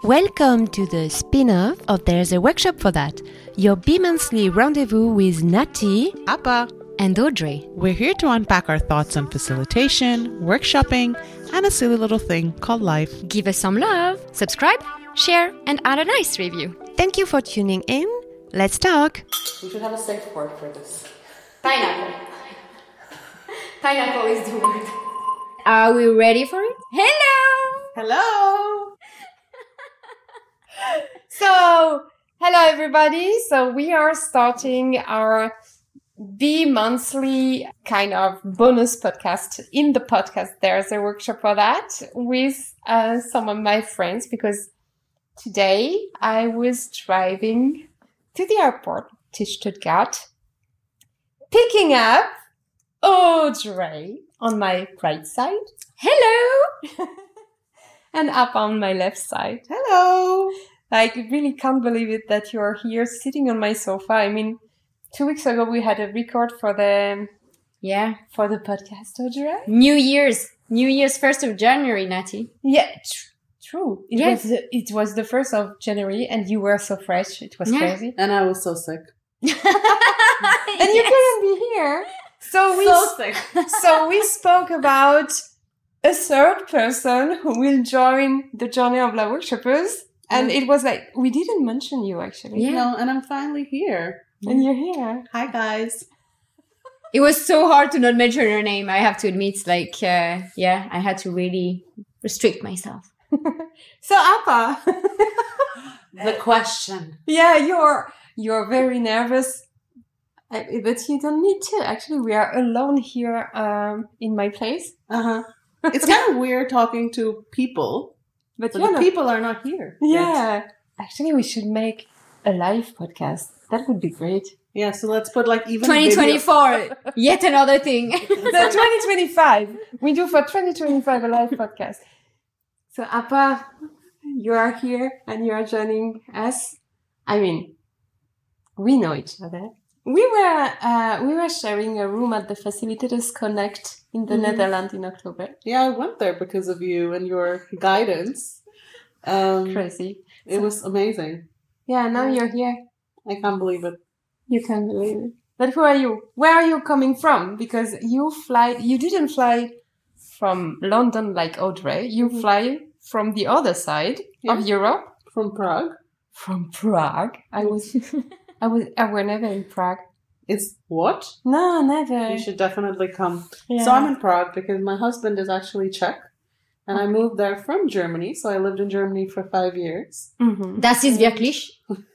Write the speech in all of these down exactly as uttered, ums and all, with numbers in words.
Welcome to the spin-off of There's a Workshop for That, your bi-monthly rendezvous with Nati, Appa, and Audrey. We're here to unpack our thoughts on facilitation, workshopping, and a silly little thing called life. Give us some love, subscribe, share, and add a nice review. Thank you for tuning in. Let's talk. We should have a safe word for this. Pineapple. Pineapple is the word. Are we ready for it? Hello! Hello! So, hello everybody. So we are starting our bi-monthly kind of bonus podcast in the podcast. There's a workshop for that with uh, some of my friends because today I was driving to the airport to Stuttgart, picking up Audrey on my right side. Hello! And up on my left side. Hello! I really can't believe it that you're here sitting on my sofa. I mean, two weeks ago we had a record for the Yeah. for the podcast, Audrey. New Year's. New Year's first of January, Nati. Yeah, tr- true. It Yes. was the, it was the first of January, and you were so fresh. It was Yeah. crazy, And I was so sick. and you couldn't be here. So we So sick. so we spoke about a third person who will join the journey of La Workshoppers. And it was like, we didn't mention you actually. Yeah. No, and I'm finally here. And you're here. Hi, guys. It was so hard to not mention her name, I have to admit. Like, uh, yeah, I had to really restrict myself. So, Appa. The question. Yeah, you're, you're very nervous. I, but you don't need to. Actually, we are alone here um, in my place. Uh-huh. It's kind of weird talking to people, But but you're the not- people are not here. yet. Yeah. Actually, we should make a live podcast. That would be great. Yeah, so let's put like even twenty video- twenty-four, yet another thing. No, twenty twenty-five. We do for twenty twenty-five a live podcast. So, Appa, you are here and you are joining us. I mean, we know each other. We were uh, we were sharing a room at the Facilitators Connect in the Mhm. Netherlands in October. Yeah, I went there because of you and your guidance. Um, Crazy. it was amazing. Yeah, now you're here. I can't believe it. You can't believe it. But who are you? Where are you coming from? Because you fly, you didn't fly from London like Audrey. You Mhm. fly from the other side Yeah. of Europe. From Prague. From Prague. I was, I was, I were never in Prague. It's what? No, never. You should definitely come. Yeah. So I'm in Prague because my husband is actually Czech. And I moved there from Germany. So I lived in Germany for five years. Mhm. Das ist wirklich.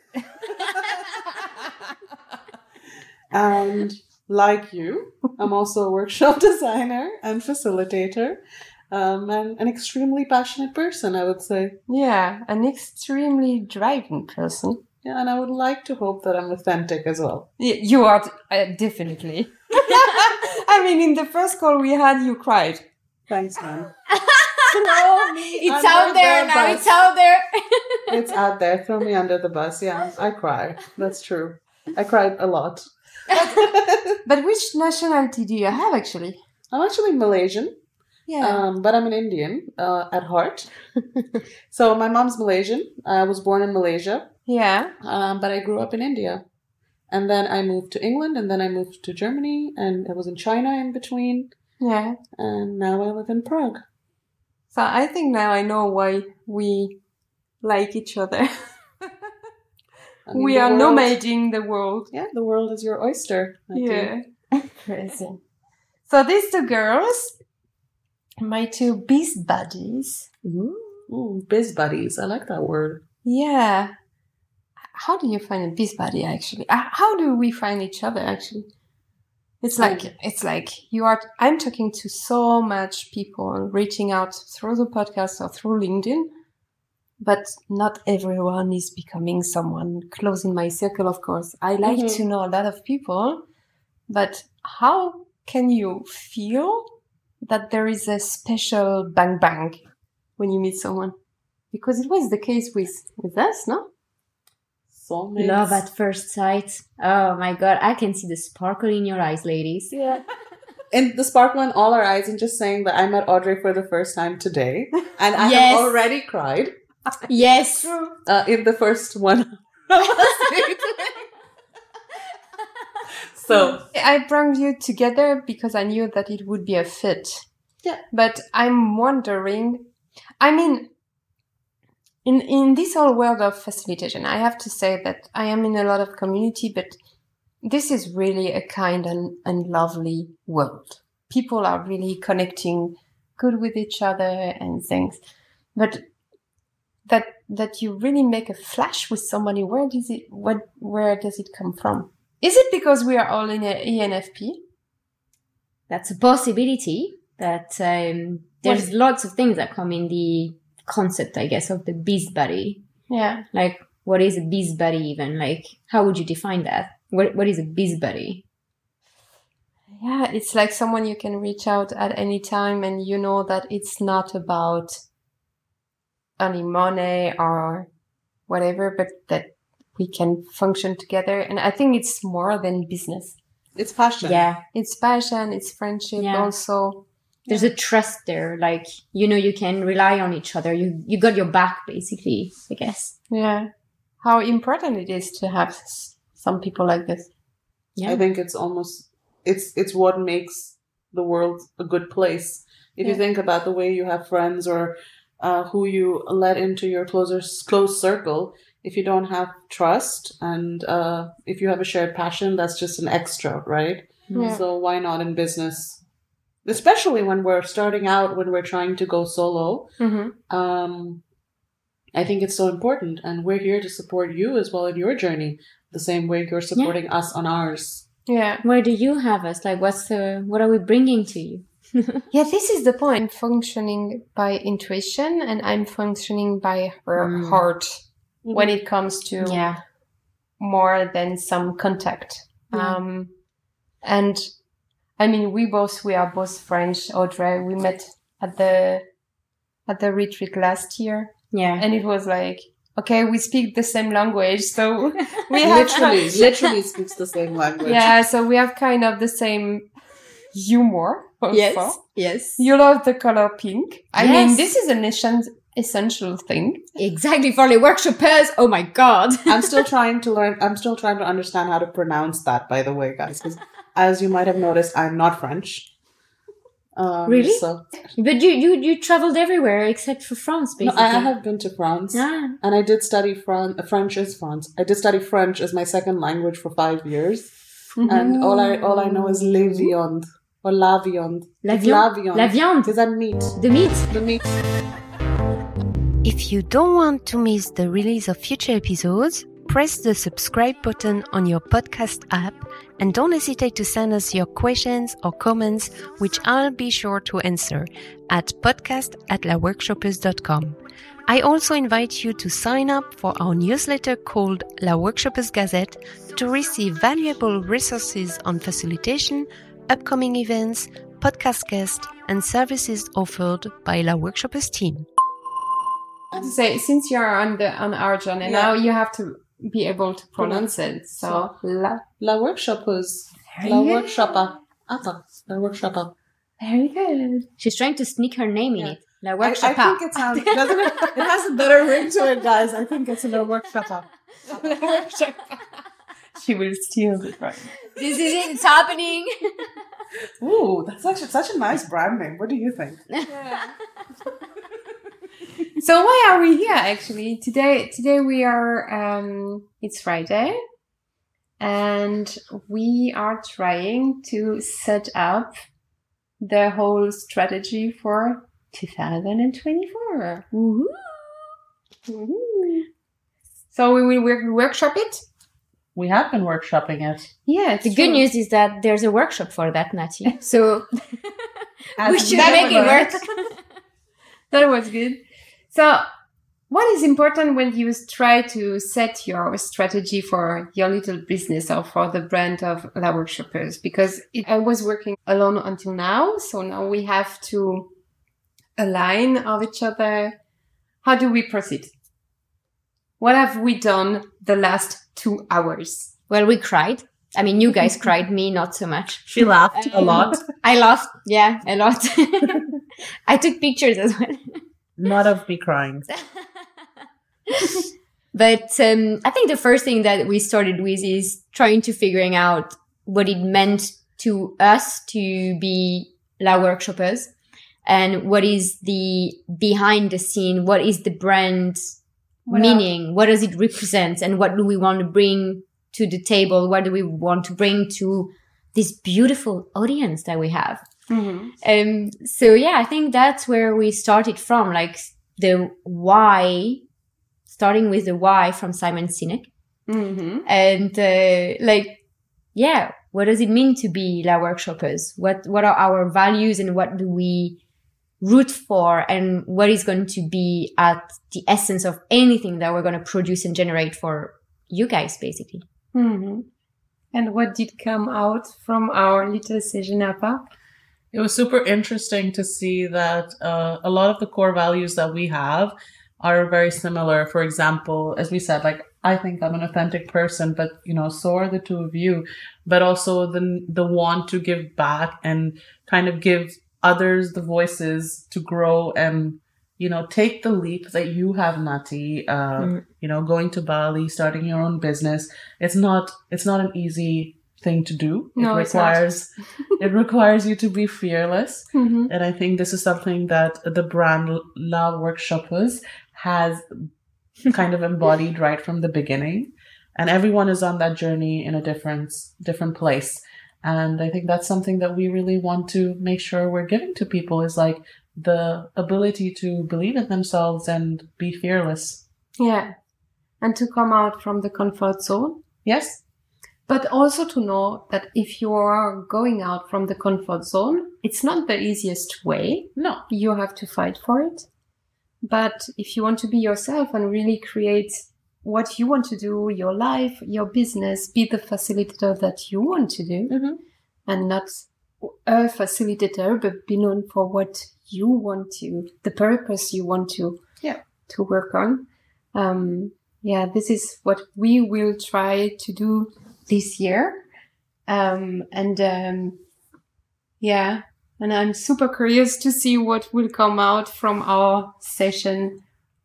And like you, I'm also a workshop designer and facilitator. Um, and an extremely passionate person, I would say. Yeah, an extremely driving person. Yeah, and I would like to hope that I'm authentic as well. Y- You are uh, definitely. I mean, in the first call we had, you cried. Thanks, man. Throw me It's under out there the now, bus. it's out there. It's out there. Throw me under the bus. Yeah, I cry. That's true. I cried a lot. But which nationality do you have, actually? I'm actually Malaysian, Yeah. um, but I'm an Indian uh, at heart. So my mom's Malaysian. I was born in Malaysia, yeah. um, but I grew up in India. And then I moved to England, and then I moved to Germany, and I was in China in between. Yeah. And now I live in Prague. So I think now I know why we like each other. I mean, We the are world- nomading the world. Yeah, the world is your oyster. I think. Yeah. Crazy. So these two girls, my two beast buddies. Ooh, biz buddies. I like that word. Yeah. How do you find a beast buddy, actually? Uh, How do we find each other, actually? It's like, Um, it's like you are, I'm talking to so much people and reaching out through the podcast or through LinkedIn, but not everyone is becoming someone close in my circle, of course. I like Mhm. to know a lot of people, but how can you feel that there is a special bang bang when you meet someone? Because it was the case with, with us, no? Soulmates. Love at first sight. Oh my god, I can see the sparkle in your eyes, ladies. Yeah. And the sparkle in all our eyes, and just saying that I met Audrey for the first time today, and I Yes. have already cried. Yes. uh, in the first one. So I brought you together because I knew that it would be a fit. Yeah. But I'm wondering, I mean, in, in this whole world of facilitation, I have to say that I am in a lot of community, but this is really a kind and, and lovely world. People are really connecting good with each other and things. But that, that you really make a flash with somebody, where does it, what, where does it come from? Is it because we are all in a E N F P? That's a possibility. That um, there's Well- lots of things that come in the concept, I guess, of the biz buddy. Yeah. Like, what is a biz buddy even? Like, how would you define that? What What is a biz buddy? Yeah, it's like someone you can reach out at any time and you know that it's not about earning money or whatever, but that we can function together. And I think it's more than business. it's passion. Yeah. It's passion, it's friendship Yeah. also. There's a trust there. Like, you know, you can rely on each other. You you got your back, basically, I guess. Yeah. How important it is to have s- some people like this. Yeah. I think it's almost it's it's what makes the world a good place. If you Yeah. think about the way you have friends or uh, who you let into your closer close circle, if you don't have trust and uh, if you have a shared passion, that's just an extra, right? Yeah. So why not in business? Especially when we're starting out, when we're trying to go solo. Mm-hmm. Um, I think it's so important, and we're here to support you as well in your journey, the same way you're supporting us on ours. Yeah. Where do you have us? Like, what's the what are we bringing to you? Yeah, this is the point. I'm functioning by intuition and I'm functioning by her Mm. heart when it comes to Yeah. more than some contact. Yeah. Um, and I mean, we both, we are both French, Audrey. We met at the, at the retreat last year Yeah. and it was like, okay, we speak the same language. So we have, Literally, literally speaks the same language. yeah, so we have kind of the same humor. Also. Yes. Yes. You love the color pink. I Yes. mean, this is an essen- essential thing. Exactly, for the workshoppers. Oh my god. I'm still trying to learn. I'm still trying to understand how to pronounce that, by the way, guys. Because as you might have noticed, I'm not French. Um, Really? So, But you you you traveled everywhere except for France, no, basically. I have been to France, Ah. and I did study Fran- French is France. I did study French as my second language for five years, and all I all I know is le viande or la viande. La It's viande. La viande. Is that meat? The meat. The meat. If you don't want to miss the release of future episodes, press the subscribe button on your podcast app and don't hesitate to send us your questions or comments, which I'll be sure to answer at podcast at la workshoppers dot com. I also invite you to sign up for our newsletter called La Workshoppers Gazette to receive valuable resources on facilitation, upcoming events, podcast guests, and services offered by La Workshoppers team. I have to say, since you're on the on our journey Yeah. now, you have to be able to pronounce it. So, la, La workshoppers. Very La good. workshopper. Ata. La workshopper. very good. She's trying to sneak her name in Yeah. it. La I, I workshopper. think it sounds, doesn't it? It has a better ring to it, guys. I think it's a La workshopper. She will steal it, right? This is it. It's happening. Ooh, that's actually such a nice brand name. What do you think? So why are we here actually? Today today we are um it's Friday and we are trying to set up the whole strategy for two thousand twenty-four. Woohoo. Woohoo. So we will work, workshop it? We have been workshopping it. Yeah, it's The good true. news is that there's a workshop for that, Nati. So As we should that make it worked. work. That was good. So what is important when you try to set your strategy for your little business or for the brand of La Workshoppers? Because it, I was working alone until now. So now we have to align of each other. How do we proceed? What have we done the last two hours? Well, we cried. I mean, you guys cried, me not so much. She laughed a lot. I laughed. Yeah, a lot. I took pictures as well. Not of me crying. But um, I think the first thing that we started with is trying to figuring out what it meant to us to be La Workshoppers and what is the behind the scene, what is the brand what meaning, else? What does it represent, and what do we want to bring to the table, what do we want to bring to this beautiful audience that we have. Mm-hmm. Um, so yeah, I think that's where we started from, like the why, starting with the why from Simon Sinek. Mm-hmm. And uh, like, yeah, what does it mean to be La Workshoppers? What, what are our values and what do we root for, and what is going to be at the essence of anything that we're going to produce and generate for you guys, basically. Mm-hmm. And what did come out from our little session, Appa? It was super interesting to see that uh, a lot of the core values that we have are very similar. For example, as we said, like, I think I'm an authentic person, but, you know, so are the two of you. But also the the want to give back and kind of give others the voices to grow and, you know, take the leap that you have, Nati, uh, mm. you know, going to Bali, starting your own business. It's not, it's not an easy thing to do. No, it requires, it requires you to be fearless. Mm-hmm. And I think this is something that the brand La Workshoppers has kind of embodied right from the beginning. And everyone is on that journey in a different, different place. And I think that's something that we really want to make sure we're giving to people, is like the ability to believe in themselves and be fearless. Yeah. And to come out from the comfort zone. Yes. But also to know that if you are going out from the comfort zone, it's not the easiest way. No. You have to fight for it. But if you want to be yourself and really create what you want to do, your life, your business, be the facilitator that you want to do, mm-hmm. and not a facilitator, but be known for what you want to, the purpose you want to, yeah. to work on. Um, yeah, this is what we will try to do this year. Um, and, um, yeah, and I'm super curious to see what will come out from our session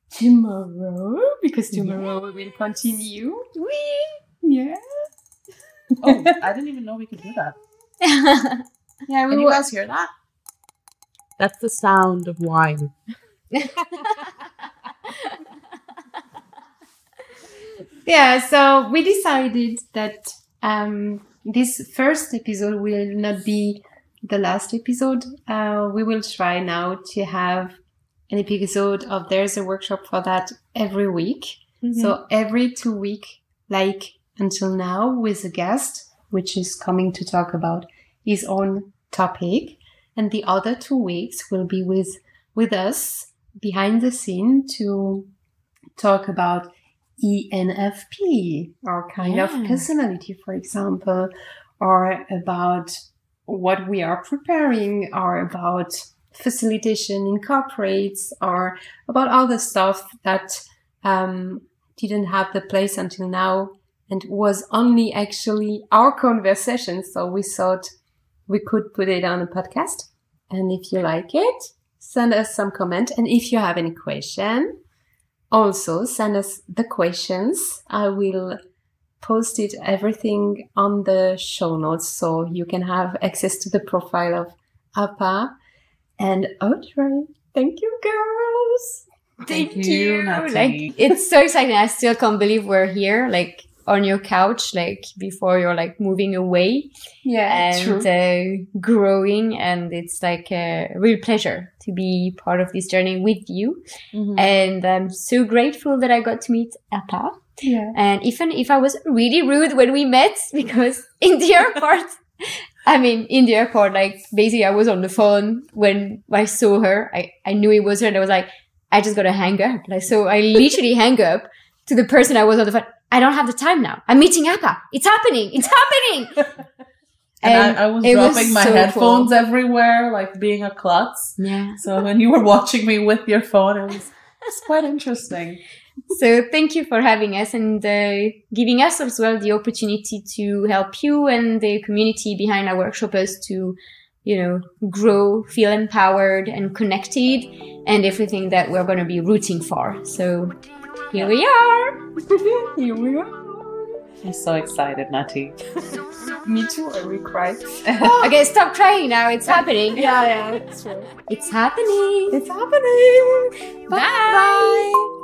tomorrow, because tomorrow yeah. we will continue. Whee! Yeah. Oh, I didn't even know we could do that. Yeah, we Can will. you guys hear that? That's the sound of wine. Yeah, so we decided that um, this first episode will not be the last episode. Uh, we will try now to have an episode of There's a Workshop for That every week. Mm-hmm. So every two weeks, like until now, with a guest, which is coming to talk about his own topic. And the other two weeks will be with, with us behind the scene to talk about E N F P, or kind yeah. of personality, for example, or about what we are preparing, or about facilitation in corporates, or about other stuff that um, didn't have the place until now and was only actually our conversation. So we thought we could put it on a podcast. And if you like it, send us some comment. And if you have any question, also send us the questions. I will post it, everything on the show notes, so you can have access to the profile of Appa and Audrey. Thank you, girls. Thank, Thank you. you, Natalie. Like, it's so exciting. I still can't believe we're here, like on your couch, like before you're like moving away. Yeah, and uh, growing. And it's like a real pleasure to be part of this journey with you. Mm-hmm. And I'm so grateful that I got to meet Appa. Yeah. And even if I was really rude when we met, because in the airport, I mean, in the airport, like basically I was on the phone when I saw her. I, I knew it was her and I was like, I just got to hang up. Like, so I literally hang up to the person I was on the phone. I don't have the time now. I'm meeting Appa. It's happening. It's happening. And, and I, I was dropping was my so headphones cool. everywhere, like being a klutz. Yeah. So when you were watching me with your phone, it was, it was quite interesting. So thank you for having us and uh, giving us as well the opportunity to help you and the community behind our workshoppers to, you know, grow, feel empowered and connected, and everything that we're going to be rooting for. So Here we are. Here we are. I'm so excited, Nati. Me too, I will cry. Okay, stop crying now. It's happening. Yeah, yeah, it's true. It's happening. It's happening. Bye. Bye.